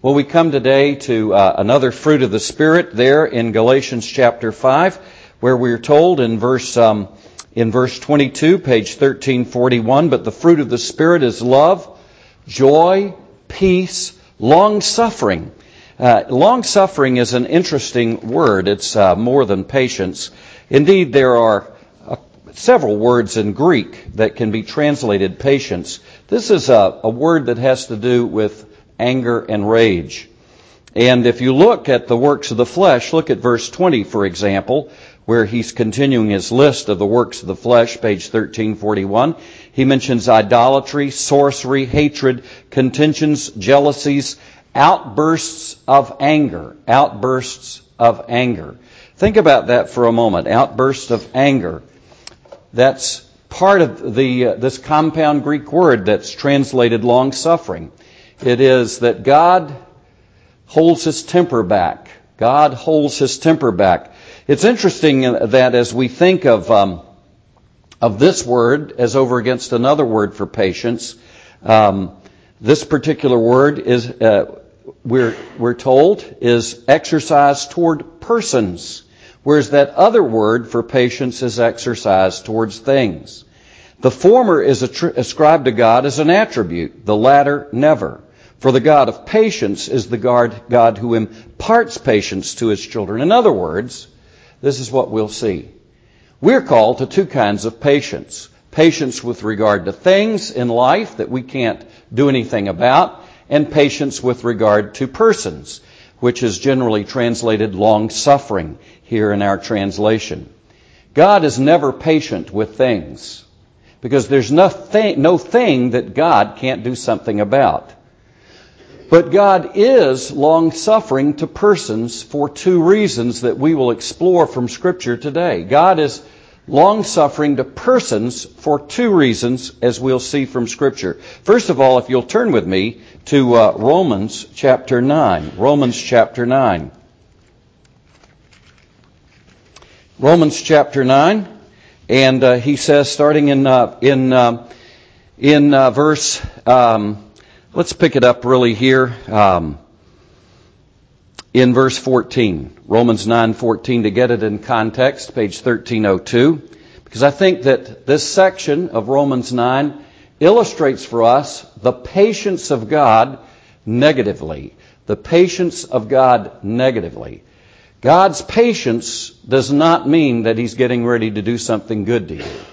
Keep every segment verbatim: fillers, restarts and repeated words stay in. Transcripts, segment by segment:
Well, we come today to uh, another fruit of the Spirit there in Galatians chapter five, where we're told in verse um, in verse twenty-two, page thirteen forty-one, but the fruit of the Spirit is love, joy, peace, long-suffering. Uh, long-suffering is an interesting word. It's uh, more than patience. Indeed, there are uh, several words in Greek that can be translated patience. This is a, a word that has to do with anger and rage. And if you look at the works of the flesh, look at verse twenty, for example, where he's continuing his list of the works of the flesh, page thirteen forty-one. He mentions idolatry, sorcery, hatred, contentions, jealousies, outbursts of anger. Outbursts of anger. Think about that for a moment. Outbursts of anger. That's part of the uh, this compound Greek word that's translated long-suffering. It is that God holds his temper back. God holds his temper back. It's interesting that as we think of um, of this word as over against another word for patience, um, this particular word is uh, we're we're told is exercised toward persons, whereas that other word for patience is exercised towards things. The former is ascribed to God as an attribute, the latter never. For the God of patience is the God who imparts patience to his children. In other words, this is what we'll see. We're called to two kinds of patience. Patience with regard to things in life that we can't do anything about, and patience with regard to persons, which is generally translated long-suffering here in our translation. God is never patient with things, because there's no thing, no thing that God can't do something about. But God is long-suffering to persons for two reasons that we will explore from Scripture today. God is long-suffering to persons for two reasons, as we'll see from Scripture. First of all, if you'll turn with me to uh, Romans chapter nine. Romans chapter nine. Romans chapter nine, and uh, he says, starting in uh, in uh, in uh, verse. Um, Let's pick it up really here um, in verse fourteen, Romans nine fourteen, to get it in context, page thirteen oh two, because I think that this section of Romans nine illustrates for us the patience of God negatively. The patience of God negatively. God's patience does not mean that he's getting ready to do something good to you.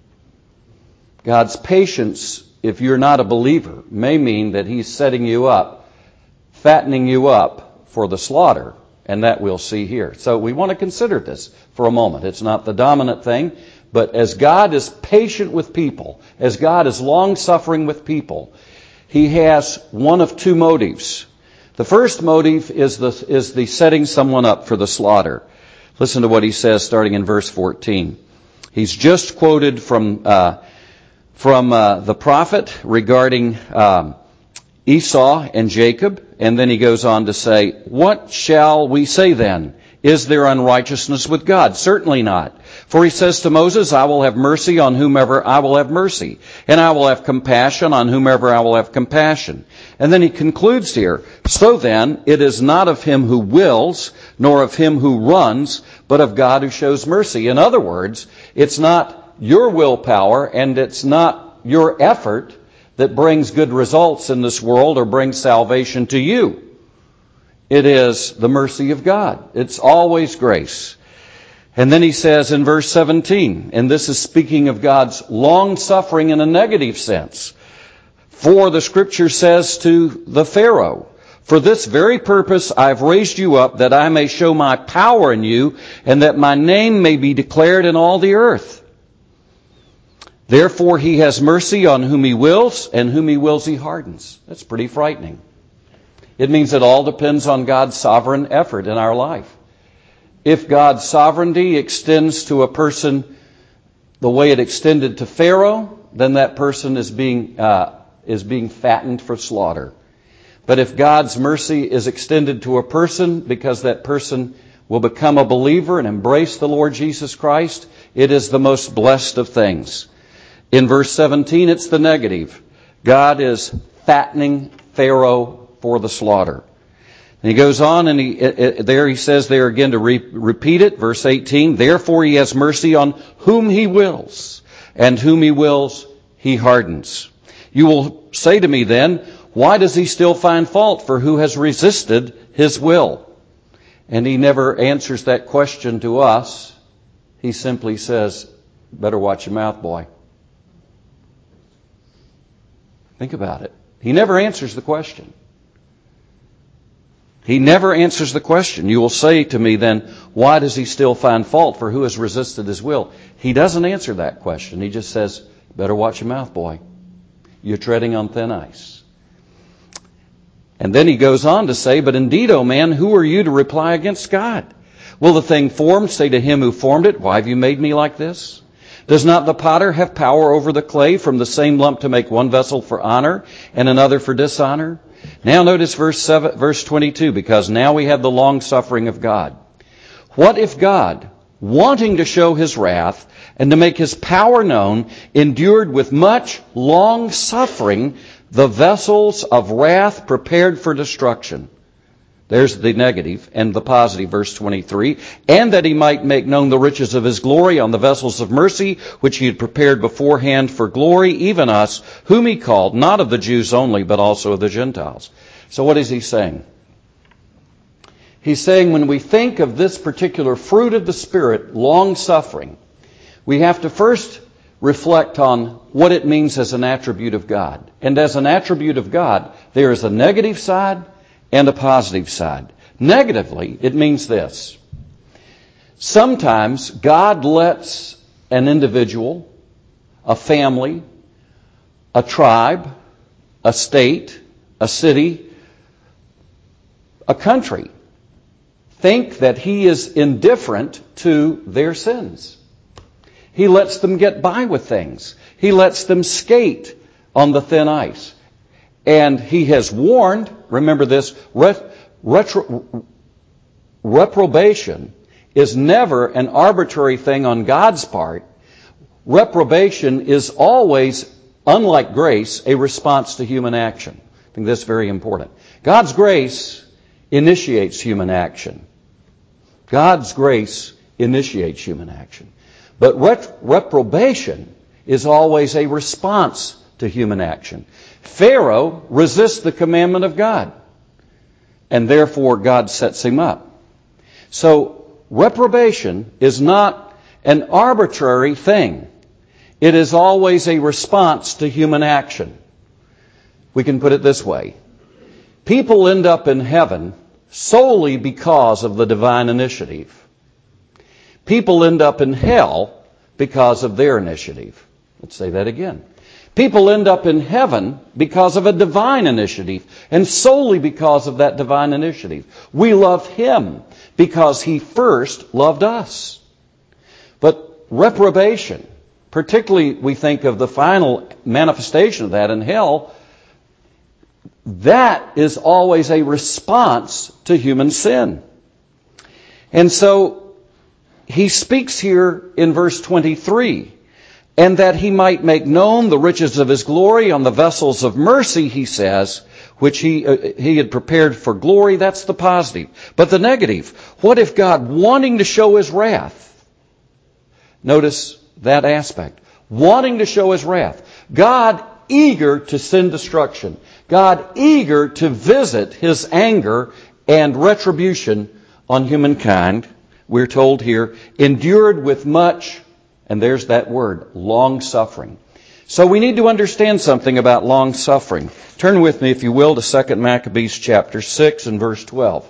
God's patience, if you're not a believer, may mean that he's setting you up, fattening you up for the slaughter, and that we'll see here. So we want to consider this for a moment. It's not the dominant thing, but as God is patient with people, as God is long-suffering with people, he has one of two motives. The first motive is the, is the setting someone up for the slaughter. Listen to what he says starting in verse fourteen. He's just quoted from uh, from uh, the prophet regarding um, Esau and Jacob, and then he goes on to say, "What shall we say then? Is there unrighteousness with God? Certainly not. For he says to Moses, I will have mercy on whomever I will have mercy, and I will have compassion on whomever I will have compassion." And then he concludes here, "So then, it is not of him who wills, nor of him who runs, but of God who shows mercy." In other words, it's not your willpower and it's not your effort that brings good results in this world or brings salvation to you. It is the mercy of God. It's always grace. And then he says in verse seventeen, and this is speaking of God's long-suffering in a negative sense, "For the Scripture says to the Pharaoh, for this very purpose I have raised you up, that I may show my power in you, and that my name may be declared in all the earth. Therefore he has mercy on whom he wills, and whom he wills he hardens." That's pretty frightening. It means it all depends on God's sovereign effort in our life. If God's sovereignty extends to a person the way it extended to Pharaoh, then that person is being uh, is being fattened for slaughter. But if God's mercy is extended to a person because that person will become a believer and embrace the Lord Jesus Christ, it is the most blessed of things. In verse seventeen, it's the negative. God is fattening Pharaoh for the slaughter. And he goes on, and he, uh, there he says there again to re- repeat it, verse eighteen, therefore he has mercy on whom he wills, and whom he wills he hardens. You will say to me then, why does he still find fault for who has resisted his will? And he never answers that question to us. He simply says, better watch your mouth, boy. Think about it. He never answers the question. He never answers the question. You will say to me then, why does he still find fault for who has resisted his will? He doesn't answer that question. He just says, better watch your mouth, boy. You're treading on thin ice. And then he goes on to say, but indeed, O man, who are you to reply against God? Will the thing formed say to him who formed it, why have you made me like this? Does not the potter have power over the clay from the same lump to make one vessel for honor and another for dishonor? Now notice verse seven, verse twenty-two, because now we have the long suffering of God. What if God, wanting to show his wrath and to make his power known, endured with much long suffering the vessels of wrath prepared for destruction? There's the negative and the positive, verse twenty-three. And that he might make known the riches of his glory on the vessels of mercy, which he had prepared beforehand for glory, even us, whom he called, not of the Jews only, but also of the Gentiles. So what is he saying? He's saying when we think of this particular fruit of the Spirit, long suffering, we have to first reflect on what it means as an attribute of God. And as an attribute of God, there is a negative side and a positive side. Negatively, it means this. Sometimes God lets an individual, a family, a tribe, a state, a city, a country think that he is indifferent to their sins. He lets them get by with things. He lets them skate on the thin ice. And he has warned, remember this, ret- retro- reprobation is never an arbitrary thing on God's part. Reprobation is always, unlike grace, a response to human action. I think that's very important. God's grace initiates human action. God's grace initiates human action. But ret- reprobation is always a response to human action. Pharaoh resists the commandment of God, and therefore God sets him up. So reprobation is not an arbitrary thing. It is always a response to human action. We can put it this way. People end up in heaven solely because of the divine initiative. People end up in hell because of their initiative. Let's say that again. People end up in heaven because of a divine initiative, and solely because of that divine initiative. We love him because he first loved us. But reprobation, particularly we think of the final manifestation of that in hell, that is always a response to human sin. And so he speaks here in verse twenty-three, and that he might make known the riches of his glory on the vessels of mercy, he says, which he uh, he had prepared for glory. That's the positive. But the negative, what if God, wanting to show his wrath, notice that aspect, wanting to show his wrath, God eager to send destruction, God eager to visit his anger and retribution on humankind, we're told here, endured with much, and there's that word, long suffering. So we need to understand something about long suffering. Turn with me, if you will, to Second Maccabees chapter six and verse twelve.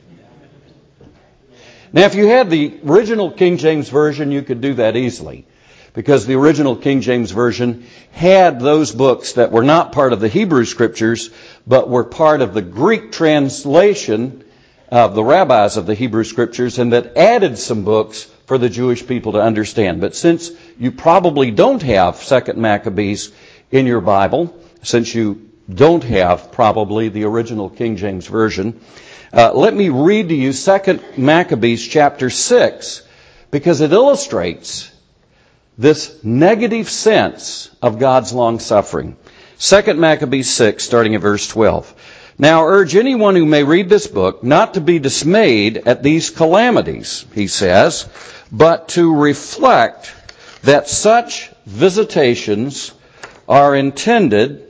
Now, if you had the original King James Version, you could do that easily, because the original King James Version had those books that were not part of the Hebrew Scriptures, but were part of the Greek translation of the rabbis of the Hebrew Scriptures, and that added some books for the Jewish people to understand. But since you probably don't have Second Maccabees in your Bible, since you don't have probably the original King James Version, uh, let me read to you Second Maccabees chapter six, because it illustrates this negative sense of God's long suffering. Second Maccabees six, starting at verse twelve. Now urge anyone who may read this book not to be dismayed at these calamities, he says, but to reflect that such visitations are intended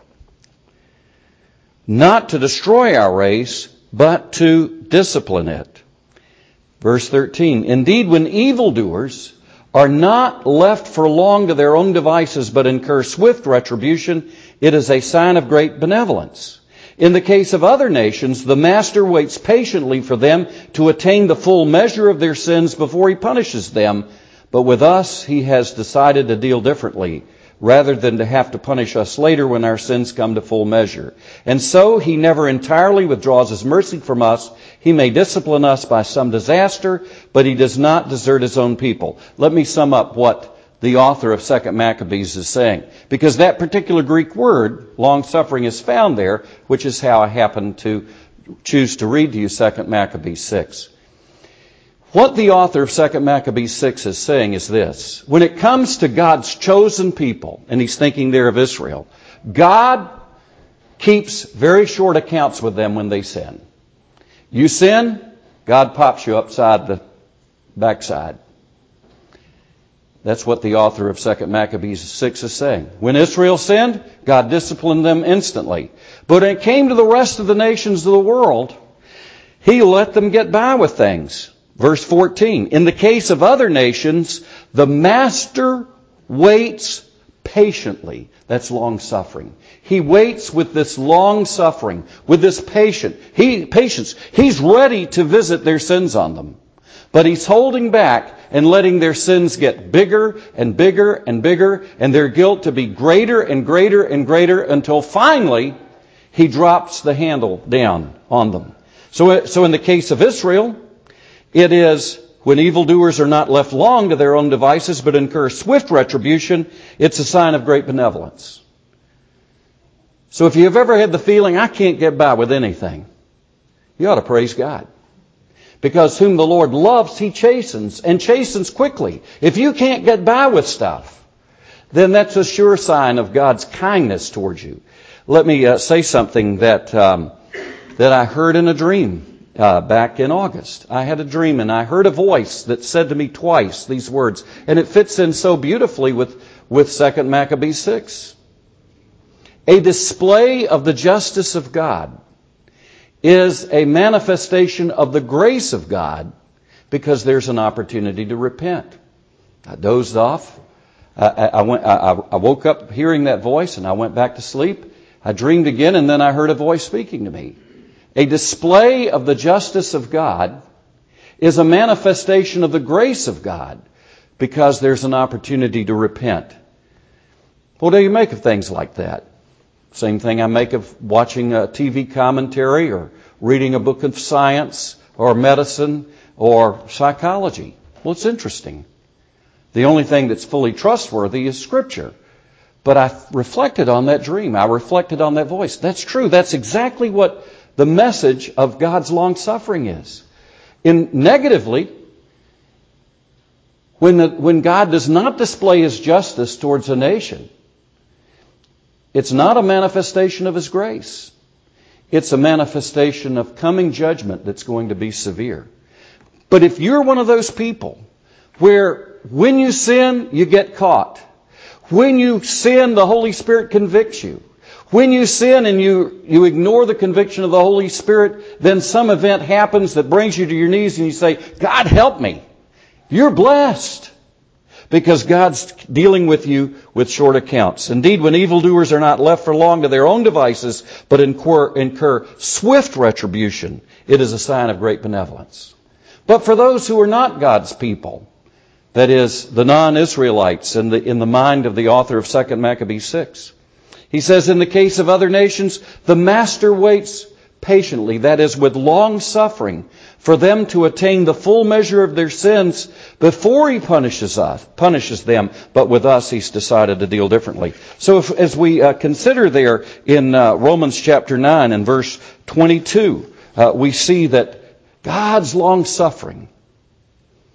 not to destroy our race, but to discipline it. Verse thirteen, indeed, when evildoers are not left for long to their own devices, but incur swift retribution, it is a sign of great benevolence. In the case of other nations, the master waits patiently for them to attain the full measure of their sins before he punishes them. But with us, he has decided to deal differently, rather than to have to punish us later when our sins come to full measure. And so he never entirely withdraws his mercy from us. He may discipline us by some disaster, but he does not desert his own people. Let me sum up what the author of Second Maccabees is saying, because that particular Greek word, long-suffering, is found there, which is how I happen to choose to read to you Second Maccabees six. What the author of Second Maccabees six is saying is this: when it comes to God's chosen people, and he's thinking there of Israel, God keeps very short accounts with them when they sin. You sin, God pops you upside the backside. That's what the author of Second Maccabees six is saying. When Israel sinned, God disciplined them instantly. But when it came to the rest of the nations of the world, he let them get by with things. Verse fourteen, in the case of other nations, the master waits patiently. That's long-suffering. He waits with this long-suffering, with this patient, he, patience. He's ready to visit their sins on them. But he's holding back and letting their sins get bigger and bigger and bigger, and their guilt to be greater and greater and greater, until finally he drops the handle down on them. So, so in the case of Israel, it is when evildoers are not left long to their own devices, but incur swift retribution, it's a sign of great benevolence. So if you've ever had the feeling, I can't get by with anything, you ought to praise God. Because whom the Lord loves, he chastens, and chastens quickly. If you can't get by with stuff, then that's a sure sign of God's kindness towards you. Let me uh, say something that um, that I heard in a dream uh, back in August. I had a dream, and I heard a voice that said to me twice these words, and it fits in so beautifully with, with Second Maccabees six. A display of the justice of God is a manifestation of the grace of God, because there's an opportunity to repent. I dozed off. I, I, went, I, I woke up hearing that voice, and I went back to sleep. I dreamed again, and then I heard a voice speaking to me. A display of the justice of God is a manifestation of the grace of God, because there's an opportunity to repent. What do you make of things like that? Same thing I make of watching a T V commentary or reading a book of science or medicine or psychology. Well, it's interesting. The only thing that's fully trustworthy is Scripture. But I reflected on that dream. I reflected on that voice. That's true. That's exactly what the message of God's long-suffering is. In negatively, when, the, when God does not display his justice towards a nation, it's not a manifestation of his grace. It's a manifestation of coming judgment that's going to be severe. But if you're one of those people where when you sin, you get caught. When you sin, the Holy Spirit convicts you. When you sin and you, you ignore the conviction of the Holy Spirit, then some event happens that brings you to your knees and you say, God, help me. You're blessed. Because God's dealing with you with short accounts. Indeed, when evildoers are not left for long to their own devices, but incur, incur swift retribution, it is a sign of great benevolence. But for those who are not God's people, that is, the non-Israelites in the, in the mind of the author of Second Maccabees six, he says, in the case of other nations, the master waits patiently, that is, with long suffering, for them to attain the full measure of their sins before he punishes us, punishes them. But with us, he's decided to deal differently. So if, as we uh, consider there in uh, Romans chapter nine and verse twenty-two, uh, we see that God's long suffering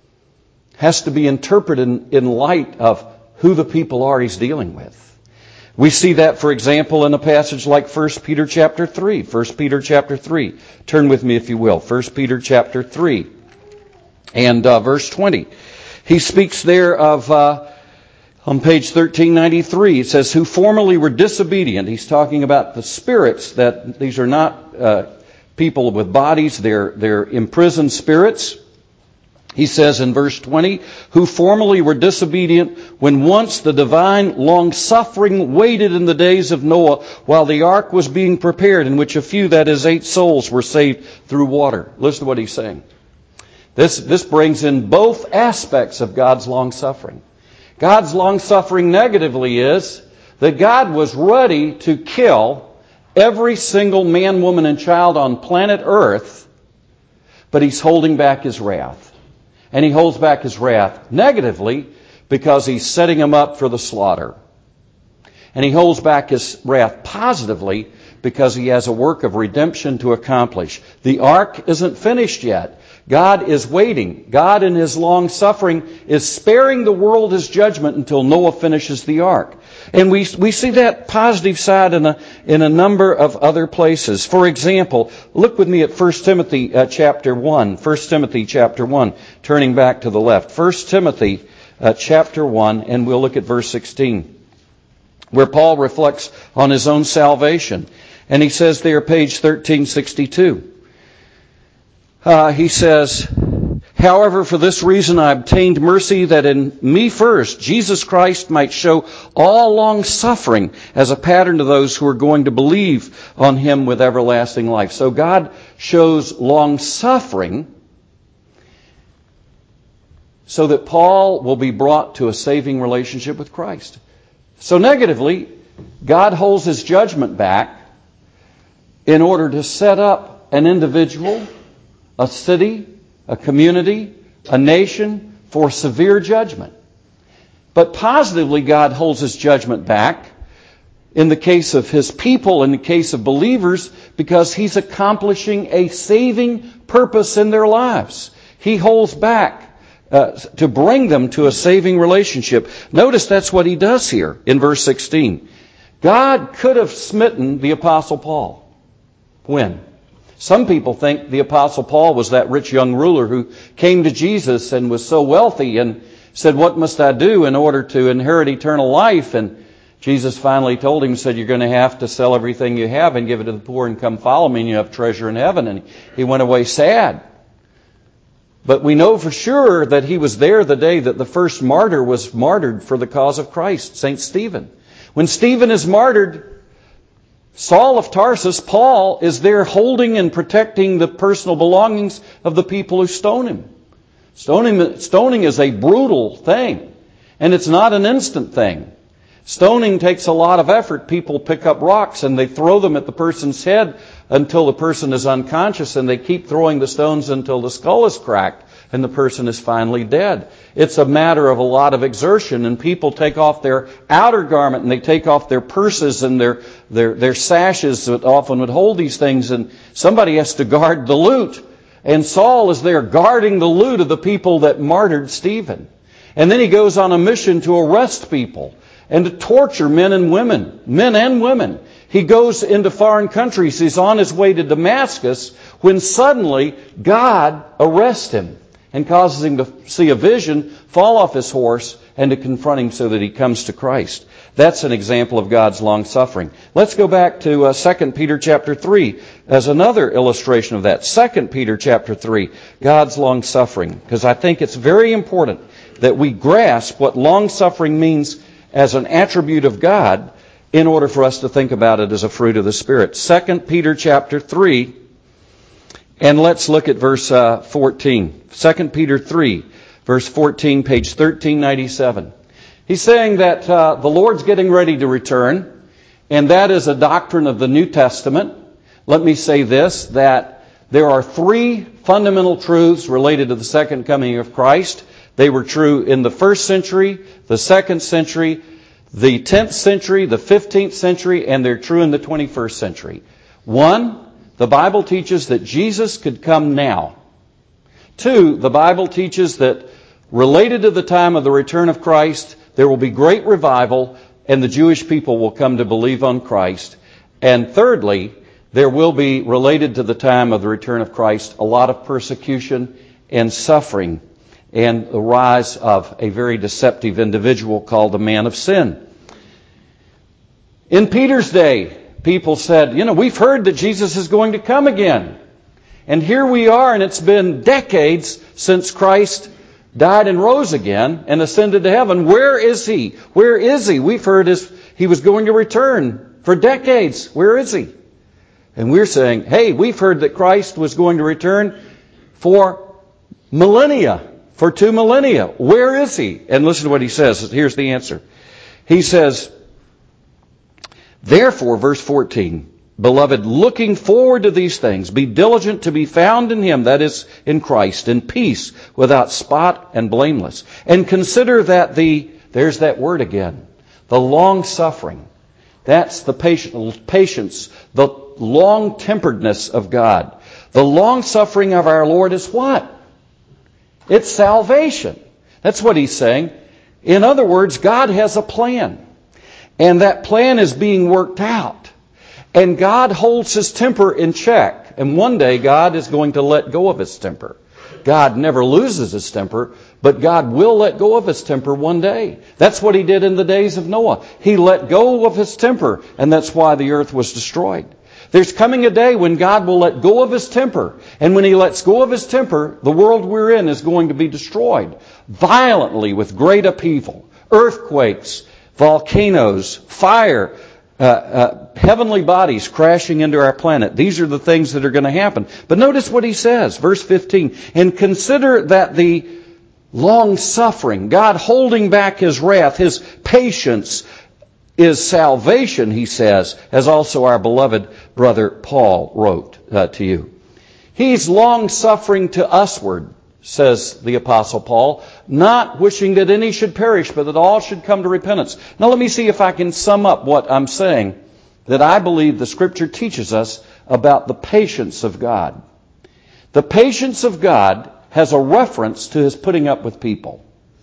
has to be interpreted in, in light of who the people are he's dealing with. We see that, for example, in a passage like First Peter chapter three. First Peter chapter three. Turn with me, if you will. First Peter chapter three and uh, verse twenty. He speaks there of, uh, on page thirteen ninety-three, it says, who formerly were disobedient. He's talking about the spirits, that these are not uh, people with bodies, they're, they're imprisoned spirits. He says in verse twenty, who formerly were disobedient when once the divine long-suffering waited in the days of Noah while the ark was being prepared, in which a few, that is, eight souls, were saved through water. Listen to what he's saying. This, this brings in both aspects of God's long-suffering. God's long-suffering negatively is that God was ready to kill every single man, woman, and child on planet Earth, but He's holding back His wrath. And He holds back His wrath negatively because He's setting them up for the slaughter. And He holds back His wrath positively because He has a work of redemption to accomplish. The ark isn't finished yet. God is waiting. God in His long suffering is sparing the world His judgment until Noah finishes the ark. And we we see that positive side in a in a number of other places. For example, look with me at First Timothy uh, chapter one. First Timothy chapter one, turning back to the left. First Timothy uh, chapter one, and we'll look at verse sixteen, where Paul reflects on his own salvation. And he says there, page thirteen sixty-two, uh, he says, however, for this reason I obtained mercy, that in me first Jesus Christ might show all long suffering as a pattern to those who are going to believe on Him with everlasting life. So God shows long suffering so that Paul will be brought to a saving relationship with Christ. So negatively, God holds His judgment back in order to set up an individual, a city, a community, a nation for severe judgment. But positively, God holds His judgment back in the case of His people, in the case of believers, because He's accomplishing a saving purpose in their lives. He holds back uh, to bring them to a saving relationship. Notice that's what He does here in verse sixteen. God could have smitten the Apostle Paul. When? Some people think the Apostle Paul was that rich young ruler who came to Jesus and was so wealthy and said, what must I do in order to inherit eternal life? And Jesus finally told him, said, you're going to have to sell everything you have and give it to the poor and come follow me, and you have treasure in heaven. And he went away sad. But we know for sure that he was there the day that the first martyr was martyred for the cause of Christ, Saint Stephen. When Stephen is martyred, Saul of Tarsus, Paul, is there holding and protecting the personal belongings of the people who stone him. Stoning, stoning is a brutal thing, and it's not an instant thing. Stoning takes a lot of effort. People pick up rocks and they throw them at the person's head until the person is unconscious, and they keep throwing the stones until the skull is cracked and the person is finally dead. It's a matter of a lot of exertion, and people take off their outer garment and they take off their purses and their, their, their sashes that often would hold these things, and somebody has to guard the loot. And Saul is there guarding the loot of the people that martyred Stephen. And then he goes on a mission to arrest people and to torture men and women, men and women. He goes into foreign countries. He's on his way to Damascus when suddenly God arrests him and causes him to see a vision, fall off his horse, and to confront him so that he comes to Christ. That's an example of God's long suffering. Let's go back to uh, Second Peter chapter three as another illustration of that. Second Peter chapter three, God's long suffering, because I think it's very important that we grasp what long suffering means as an attribute of God in order for us to think about it as a fruit of the Spirit. Second Peter chapter three, and let's look at verse uh, fourteen. Second Peter three, verse fourteen, page thirteen ninety-seven. He's saying that uh, the Lord's getting ready to return, and that is a doctrine of the New Testament. Let me say this, that there are three fundamental truths related to the second coming of Christ. They were true in the first century, the second century, the tenth century, the fifteenth century, and they're true in the twenty-first century. One, the Bible teaches that Jesus could come now. Two, the Bible teaches that related to the time of the return of Christ, there will be great revival, and the Jewish people will come to believe on Christ. And thirdly, there will be, related to the time of the return of Christ, a lot of persecution and suffering and the rise of a very deceptive individual called the man of sin. In Peter's day, people said, you know, we've heard that Jesus is going to come again. And here we are, and it's been decades since Christ died and rose again and ascended to heaven. Where is he? Where is he? We've heard his, he was going to return for decades. Where is he? And we're saying, hey, we've heard that Christ was going to return for millennia, for two millennia. Where is he? And listen to what he says. Here's the answer. He says, therefore, verse fourteen, beloved, looking forward to these things, be diligent to be found in him, that is, in Christ, in peace, without spot and blameless. And consider that the, there's that word again, the long suffering. That's the patience, the long-temperedness of God. The long suffering of our Lord is what? It's salvation. That's what he's saying. In other words, God has a plan. And that plan is being worked out. And God holds his temper in check. And one day God is going to let go of his temper. God never loses his temper, but God will let go of his temper one day. That's what he did in the days of Noah. He let go of his temper, and that's why the earth was destroyed. There's coming a day when God will let go of his temper. And when he lets go of his temper, the world we're in is going to be destroyed violently with great upheaval, earthquakes, volcanoes, fire, uh, uh, heavenly bodies crashing into our planet. These are the things that are going to happen. But notice what he says, verse fifteen. And consider that the long suffering, God holding back his wrath, his patience, is salvation, he says, as also our beloved brother Paul wrote uh, to you. He's long suffering to usward, says the Apostle Paul, not wishing that any should perish, but that all should come to repentance. Now let me see if I can sum up what I'm saying, that I believe the Scripture teaches us about the patience of God. The patience of God has a reference to his putting up with people,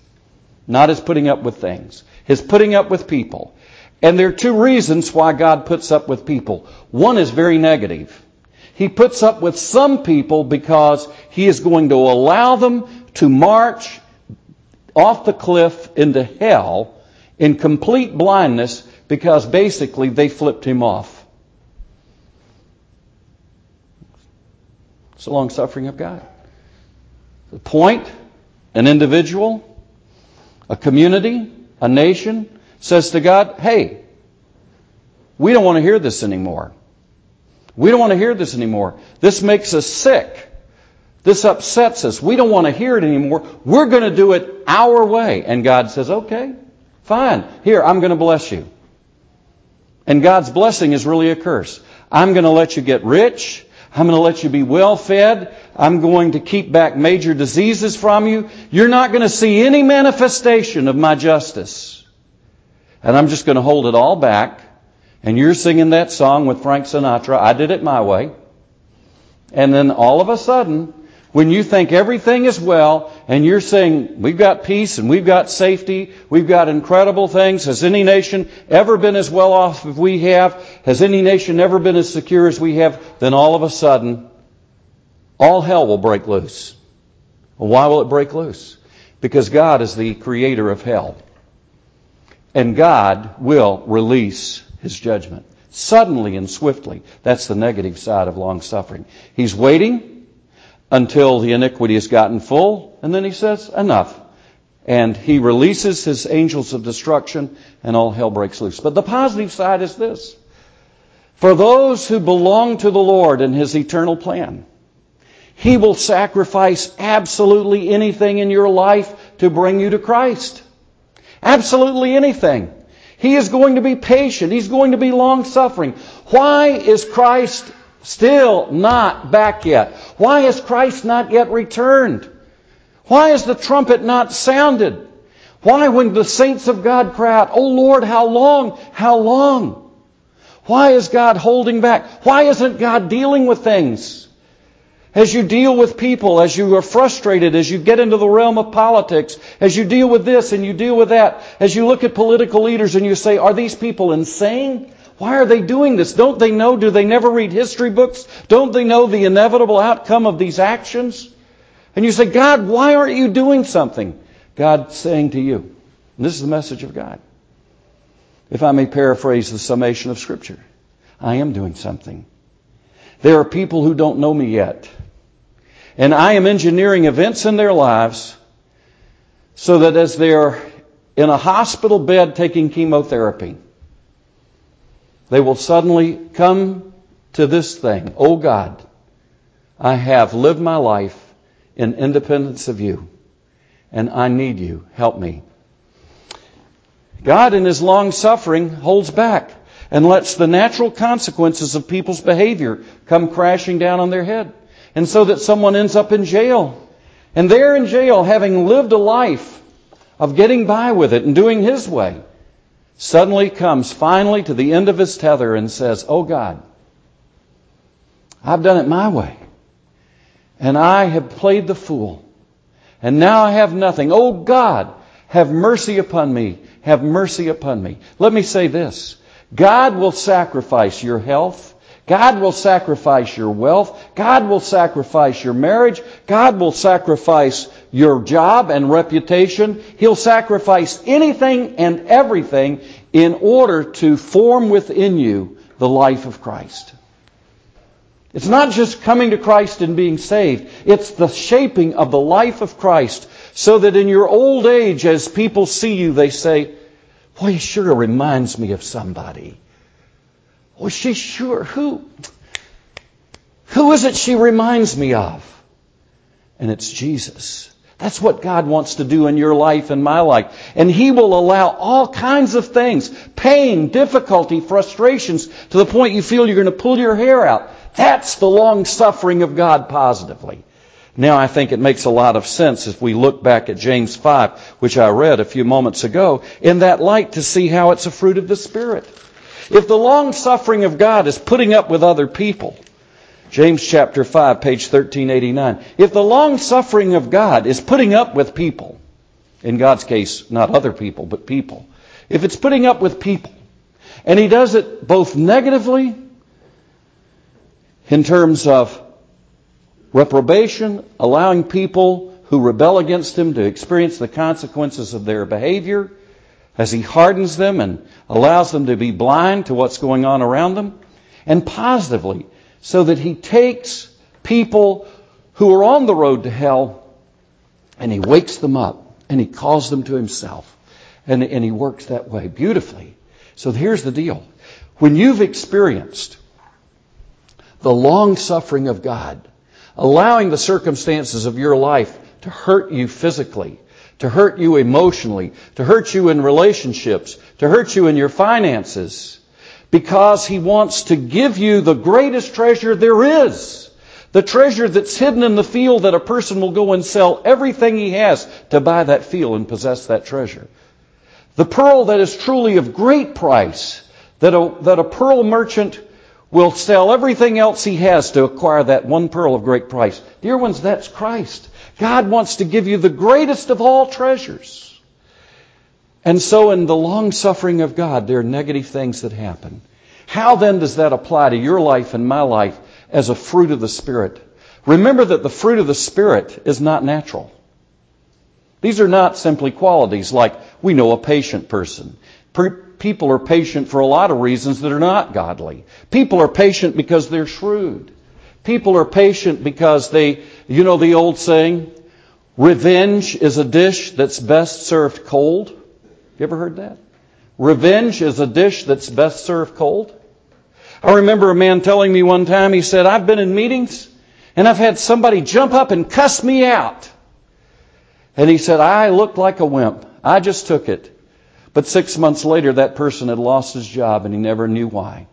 not his putting up with things. His putting up with people. And there are two reasons why God puts up with people. One is very negative. He puts up with some people because he is going to allow them to march off the cliff into hell in complete blindness because basically they flipped him off. It's the long suffering of God. The point, an individual, a community, a nation says to God, hey, we don't want to hear this anymore. We don't want to hear this anymore. This makes us sick. This upsets us. We don't want to hear it anymore. We're going to do it our way. And God says, okay, fine. Here, I'm going to bless you. And God's blessing is really a curse. I'm going to let you get rich. I'm going to let you be well fed. I'm going to keep back major diseases from you. You're not going to see any manifestation of my justice. And I'm just going to hold it all back. And you're singing that song with Frank Sinatra, I Did It My Way. And then all of a sudden, when you think everything is well, and you're saying, we've got peace and we've got safety, we've got incredible things. Has any nation ever been as well off as we have? Has any nation ever been as secure as we have? Then all of a sudden, all hell will break loose. Well, why will it break loose? Because God is the creator of hell. And God will release his judgment. Suddenly and swiftly. That's the negative side of long suffering. He's waiting until the iniquity has gotten full, and then he says, enough. And he releases his angels of destruction, and all hell breaks loose. But the positive side is this. For those who belong to the Lord and his eternal plan, he will sacrifice absolutely anything in your life to bring you to Christ. Absolutely anything. He is going to be patient. He's going to be long-suffering. Why is Christ still not back yet? Why has Christ not yet returned? Why is the trumpet not sounded? Why, when the saints of God cry out, oh Lord, how long? How long? Why is God holding back? Why isn't God dealing with things? As you deal with people, as you are frustrated, as you get into the realm of politics, as you deal with this and you deal with that, as you look at political leaders and you say, are these people insane? Why are they doing this? Don't they know? Do they never read history books? Don't they know the inevitable outcome of these actions? And you say, God, why aren't you doing something? God's saying to you, and this is the message of God. If I may paraphrase the summation of Scripture, I am doing something. There are people who don't know me yet. And I am engineering events in their lives so that as they're in a hospital bed taking chemotherapy, they will suddenly come to this thing. Oh God, I have lived my life in independence of you, and I need you. Help me. God in His long suffering holds back and lets the natural consequences of people's behavior come crashing down on their head. And so that someone ends up in jail. And there in jail, having lived a life of getting by with it and doing his way, suddenly comes finally to the end of his tether and says, oh God, I've done it my way. And I have played the fool. And now I have nothing. Oh God, have mercy upon me. Have mercy upon me. Let me say this. God will sacrifice your health. God will sacrifice your wealth. God will sacrifice your marriage. God will sacrifice your job and reputation. He'll sacrifice anything and everything in order to form within you the life of Christ. It's not just coming to Christ and being saved. It's the shaping of the life of Christ so that in your old age, as people see you, they say, boy, he sure reminds me of somebody. Well, she sure, who? Who is it she reminds me of? And it's Jesus. That's what God wants to do in your life and my life. And He will allow all kinds of things, pain, difficulty, frustrations, to the point you feel you're going to pull your hair out. That's the long suffering of God positively. Now I think it makes a lot of sense if we look back at James five, which I read a few moments ago, in that light to see how it's a fruit of the Spirit. If the long suffering of God is putting up with other people, James chapter five, page thirteen eighty-nine. If the long suffering of God is putting up with people, in God's case, not other people, but people. If it's putting up with people, and He does it both negatively, in terms of reprobation, allowing people who rebel against Him to experience the consequences of their behavior, as He hardens them and allows them to be blind to what's going on around them, and positively, so that He takes people who are on the road to hell and He wakes them up and He calls them to Himself. And, and He works that way beautifully. So here's the deal. When you've experienced the long suffering of God, allowing the circumstances of your life to hurt you physically, to hurt you emotionally, to hurt you in relationships, to hurt you in your finances, because He wants to give you the greatest treasure there is. The treasure that's hidden in the field that a person will go and sell everything he has to buy that field and possess that treasure. The pearl that is truly of great price, that a, that a pearl merchant will sell everything else he has to acquire that one pearl of great price. Dear ones, that's Christ. God wants to give you the greatest of all treasures. And so in the long suffering of God, there are negative things that happen. How then does that apply to your life and my life as a fruit of the Spirit? Remember that the fruit of the Spirit is not natural. These are not simply qualities like we know a patient person. People are patient for a lot of reasons that are not godly. People are patient because they're shrewd. People are patient because they, you know the old saying, revenge is a dish that's best served cold. You ever heard that? Revenge is a dish that's best served cold. I remember a man telling me one time, he said, I've been in meetings and I've had somebody jump up and cuss me out. And he said, I looked like a wimp. I just took it. But six months later, that person had lost his job and he never knew why.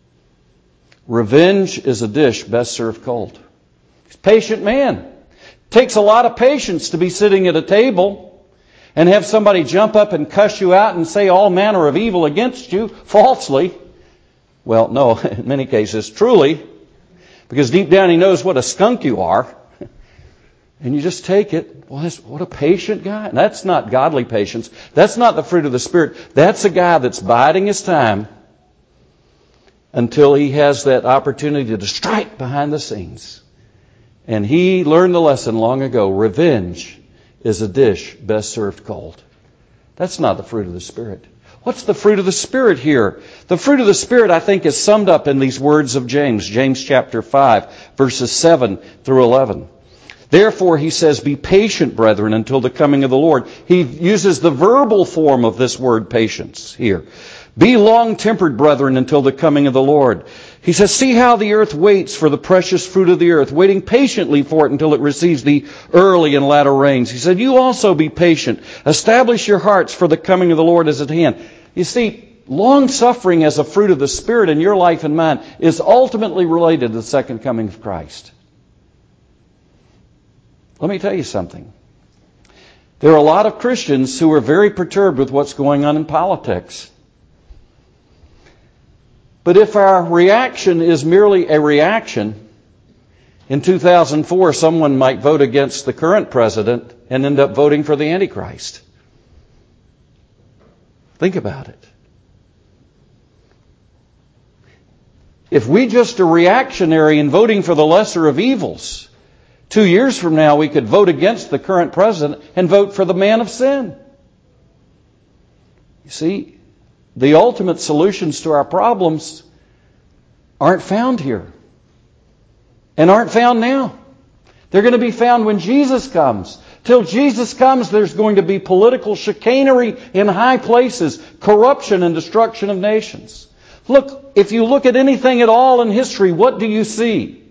Revenge is a dish best served cold. He's a patient man. Takes a lot of patience to be sitting at a table and have somebody jump up and cuss you out and say all manner of evil against you falsely. Well, no, in many cases, truly. Because deep down he knows what a skunk you are. And you just take it. Well, that's, what a patient guy. And that's not godly patience. That's not the fruit of the Spirit. That's a guy that's biding his time until he has that opportunity to strike behind the scenes. And he learned the lesson long ago. Revenge is a dish best served cold. That's not the fruit of the Spirit. What's the fruit of the Spirit here? The fruit of the Spirit, I think, is summed up in these words of James. James chapter five, verses seven through eleven. Therefore, he says, be patient, brethren, until the coming of the Lord. He uses the verbal form of this word patience here. Be long-tempered, brethren, until the coming of the Lord. He says, see how the earth waits for the precious fruit of the earth, waiting patiently for it until it receives the early and latter rains. He said, you also be patient. Establish your hearts, for the coming of the Lord is at hand. You see, long-suffering as a fruit of the Spirit in your life and mine is ultimately related to the second coming of Christ. Let me tell you something. There are a lot of Christians who are very perturbed with what's going on in politics. But if our reaction is merely a reaction, in two thousand four someone might vote against the current president and end up voting for the Antichrist. Think about it. If we just are reactionary in voting for the lesser of evils, two years from now we could vote against the current president and vote for the man of sin. You see, the ultimate solutions to our problems aren't found here. And aren't found now. They're going to be found when Jesus comes. Till Jesus comes, there's going to be political chicanery in high places, corruption and destruction of nations. Look, if you look at anything at all in history, what do you see?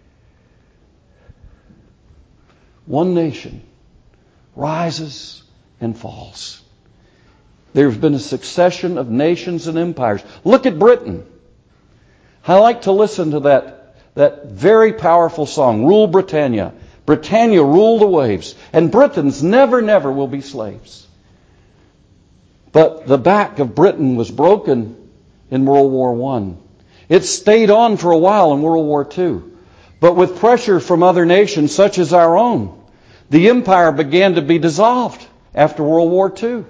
One nation rises and falls. There's been a succession of nations and empires. Look at Britain. I like to listen to that, that very powerful song, Rule Britannia. Britannia, rule the waves. And Britons never, never will be slaves. But the back of Britain was broken in World War One. It stayed on for a while in World War Two. But with pressure from other nations such as our own, the empire began to be dissolved after World War Two.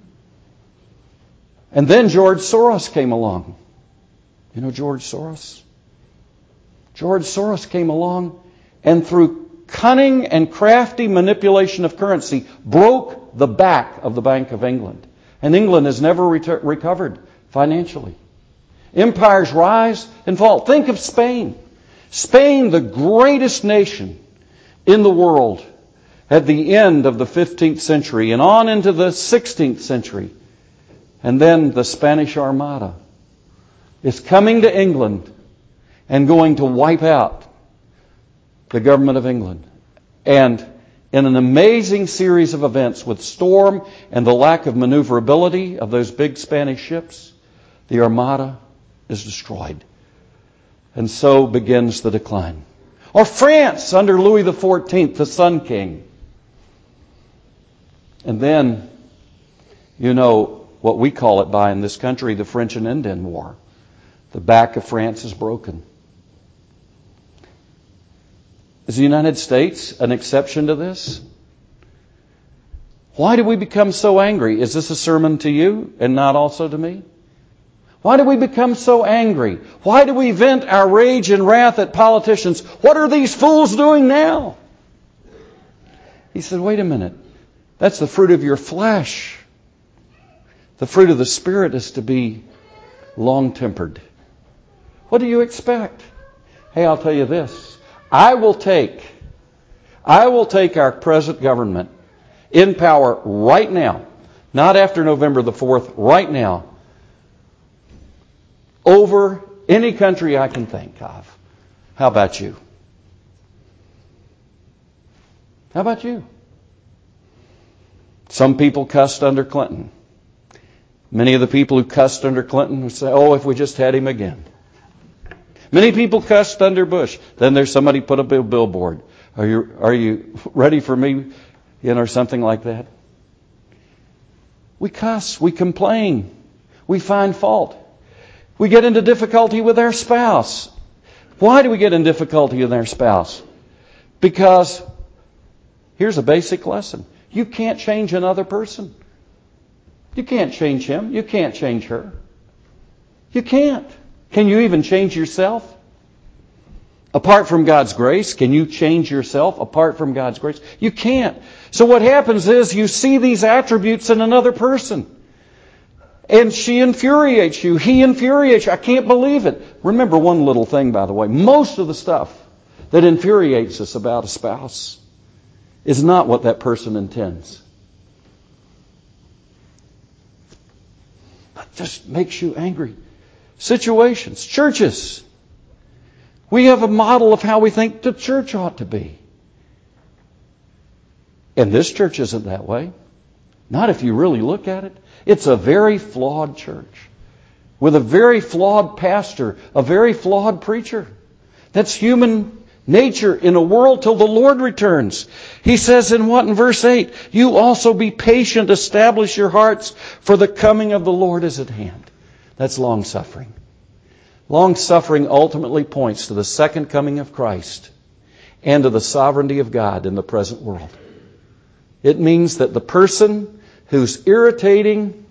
And then George Soros came along. You know George Soros? George Soros came along and through cunning and crafty manipulation of currency broke the back of the Bank of England. And England has never retur- recovered financially. Empires rise and fall. Think of Spain. Spain, the greatest nation in the world at the end of the fifteenth century and on into the sixteenth century. And then the Spanish Armada is coming to England and going to wipe out the government of England. And in an amazing series of events with storm and the lack of maneuverability of those big Spanish ships, the Armada is destroyed. And so begins the decline. Or France under Louis the fourteenth, the Sun King. And then, you know, what we call it by in this country, the French and Indian War. The back of France is broken. Is the United States an exception to this? Why do we become so angry? Is this a sermon to you and not also to me? Why do we become so angry? Why do we vent our rage and wrath at politicians? What are these fools doing now? He said, wait a minute. That's the fruit of your flesh. The fruit of the Spirit is to be long-tempered. What do you expect? Hey, I'll tell you this. I will take, I will take our present government in power right now, not after November the fourth, right now, over any country I can think of. How about you? How about you? Some people cussed under Clinton. Many of the people who cussed under Clinton would say, oh, if we just had him again. Many people cussed under Bush. Then there's somebody put up a billboard. Are you, are you ready for me? You know, or something like that. We cuss. We complain. We find fault. We get into difficulty with our spouse. Why do we get in difficulty with our spouse? Because here's a basic lesson. You can't change another person. You can't change him. You can't change her. You can't. Can you even change yourself? Apart from God's grace, can you change yourself apart from God's grace? You can't. So what happens is you see these attributes in another person. And she infuriates you. He infuriates you. I can't believe it. Remember one little thing, by the way. Most of the stuff that infuriates us about a spouse is not what that person intends. That just makes you angry. Situations, churches. We have a model of how we think the church ought to be. And this church isn't that way. Not if you really look at it. It's a very flawed church with a very flawed pastor, a very flawed preacher. That's human nature in a world till the Lord returns. He says in what? In verse eight, you also be patient, establish your hearts, for the coming of the Lord is at hand. That's long-suffering. Long-suffering ultimately points to the second coming of Christ and to the sovereignty of God in the present world. It means that the person who's irritating,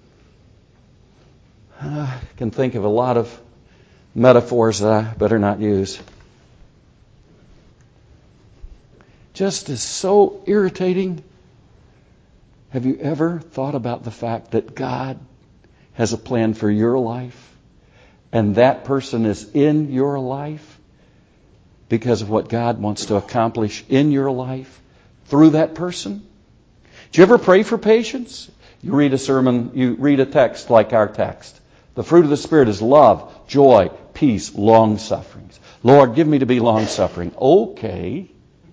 uh, I can think of a lot of metaphors that I better not use, just is so irritating. Have you ever thought about the fact that God has a plan for your life? And that person is in your life because of what God wants to accomplish in your life through that person? Do you ever pray for patience? You read a sermon, you read a text like our text. The fruit of the Spirit is love, joy, peace, long-sufferings. Lord, give me to be long-suffering. Okay.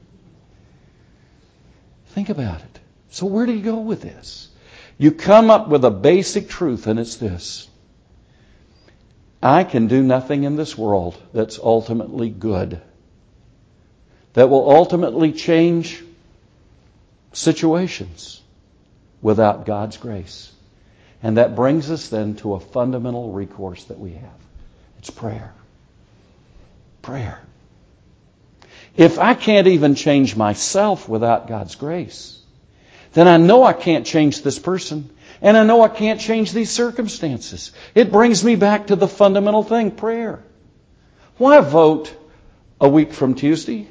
Think about it. So where do you go with this? You come up with a basic truth, and it's this. I can do nothing in this world that's ultimately good, that will ultimately change situations without God's grace. And that brings us then to a fundamental recourse that we have. It's prayer. Prayer. If I can't even change myself without God's grace, then I know I can't change this person. And I know I can't change these circumstances. It brings me back to the fundamental thing, prayer. Why vote a week from Tuesday?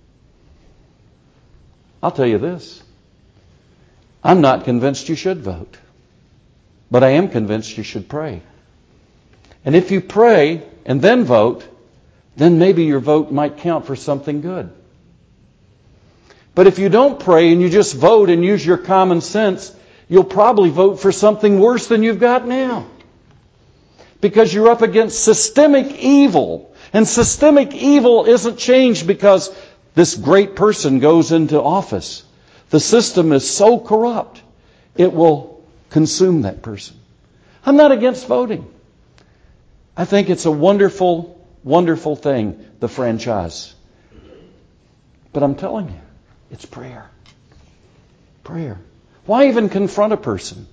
I'll tell you this. I'm not convinced you should vote. But I am convinced you should pray. And if you pray and then vote, then maybe your vote might count for something good. But if you don't pray and you just vote and use your common sense, you'll probably vote for something worse than you've got now. Because you're up against systemic evil. And systemic evil isn't changed because this great person goes into office. The system is so corrupt, it will consume that person. I'm not against voting. I think it's a wonderful, wonderful thing, the franchise. But I'm telling you, it's prayer. Prayer. Why even confront a person?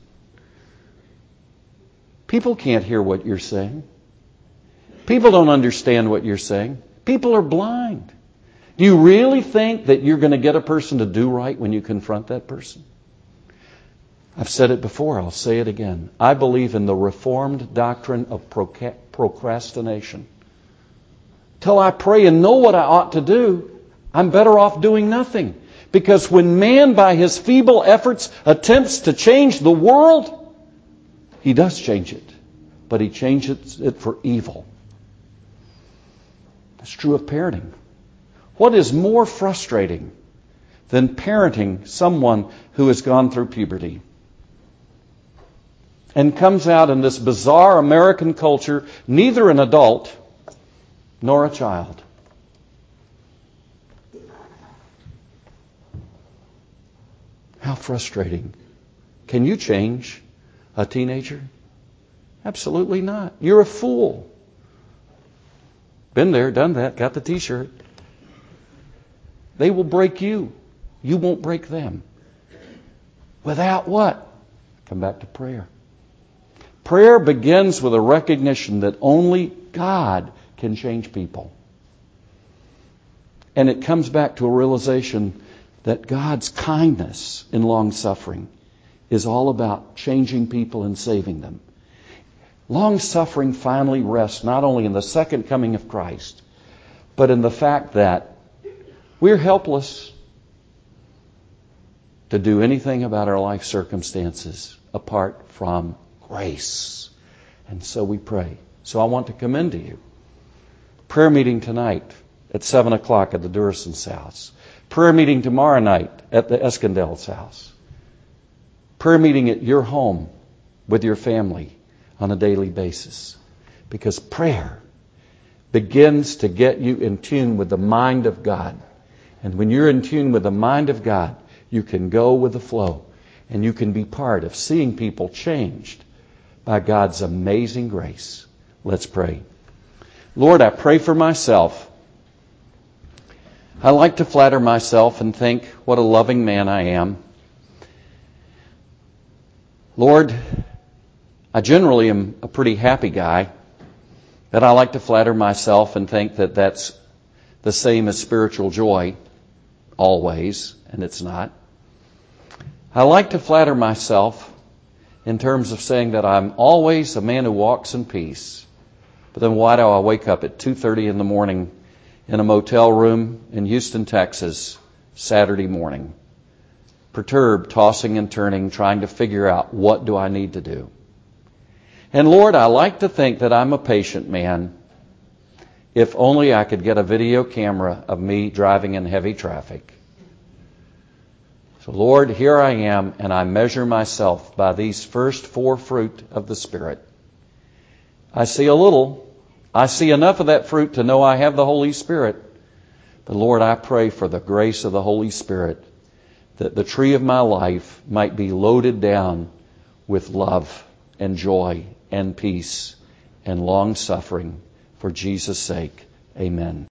People can't hear what you're saying. People don't understand what you're saying. People are blind. Do you really think that you're going to get a person to do right when you confront that person? I've said it before, I'll say it again. I believe in the Reformed doctrine of procrastination. Till I pray and know what I ought to do, I'm better off doing nothing. Because when man, by his feeble efforts, attempts to change the world, he does change it. But he changes it for evil. That's true of parenting. What is more frustrating than parenting someone who has gone through puberty and comes out in this bizarre American culture, neither an adult nor a child? How frustrating. Can you change a teenager? Absolutely not. You're a fool. Been there, done that, got the t-shirt. They will break you. You won't break them. Without what? Come back to prayer. Prayer begins with a recognition that only God can change people. And it comes back to a realization that God's kindness and long-suffering is all about changing people and saving them. Long-suffering finally rests not only in the second coming of Christ, but in the fact that we're helpless to do anything about our life circumstances apart from grace. And so we pray. So I want to commend to you. Prayer meeting tonight at seven o'clock at the Durison's house. Prayer meeting tomorrow night at the Escondel's house. Prayer meeting at your home with your family on a daily basis. Because prayer begins to get you in tune with the mind of God. And when you're in tune with the mind of God, you can go with the flow. And you can be part of seeing people changed by God's amazing grace. Let's pray. Lord, I pray for myself. I like to flatter myself and think what a loving man I am. Lord, I generally am a pretty happy guy, that I like to flatter myself and think that that's the same as spiritual joy, always, and it's not. I like to flatter myself in terms of saying that I'm always a man who walks in peace. But then why do I wake up at two thirty in the morning in a motel room in Houston, Texas, Saturday morning, perturbed, tossing and turning, trying to figure out what do I need to do? And Lord, I like to think that I'm a patient man. If only I could get a video camera of me driving in heavy traffic. So Lord, here I am, and I measure myself by these first four fruit of the Spirit. I see a little. I see enough of that fruit to know I have the Holy Spirit. But Lord, I pray for the grace of the Holy Spirit, that the tree of my life might be loaded down with love and joy and peace and long suffering for Jesus' sake. Amen.